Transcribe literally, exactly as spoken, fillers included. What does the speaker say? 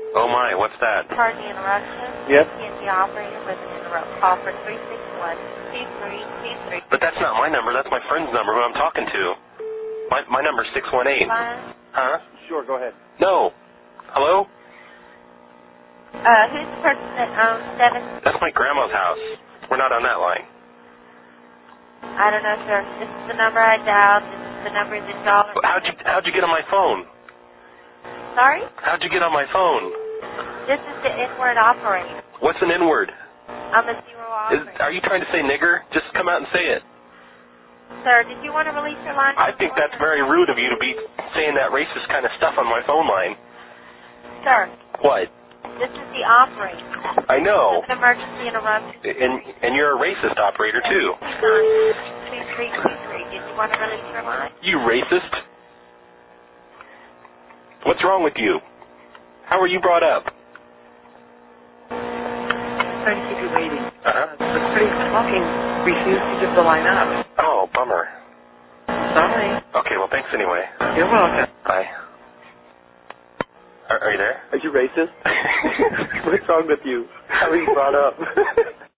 Oh my, what's that? Pardon the interruption. Yes? T N T operator with an interrupt call for three six one, two three two three. But that's not my number. That's my friend's number who I'm talking to. My my number's six one eight. Huh? Sure, go ahead. No. Hello? Uh, who's the person that owns seven? That's my grandma's house. We're not on that line. I don't know, sir. This is the number I dialed. This is the number that y'all are... How'd you, how'd you get on my phone? Sorry? How'd you get on my phone? This is the N-word operator. What's an N-word? I'm a zero Is, operator. are you trying to say nigger? Just come out and say it. Sir, did you want to release your line? I think that's very rude of you to be saying that racist kind of stuff on my phone line. Sir. What? This is the operator. I know. This is an emergency interruption. And and you're a racist operator, too. two three two three. Did you want to release your line? You racist? What's wrong with you? How were you brought up? Sorry to keep you waiting. Uh-huh. Uh, the party talking refused to give the line up. Oh, bummer. Sorry. Okay, well, thanks anyway. You're welcome. Bye. Are, are you there? Are you racist? What's wrong with you? How were you brought up?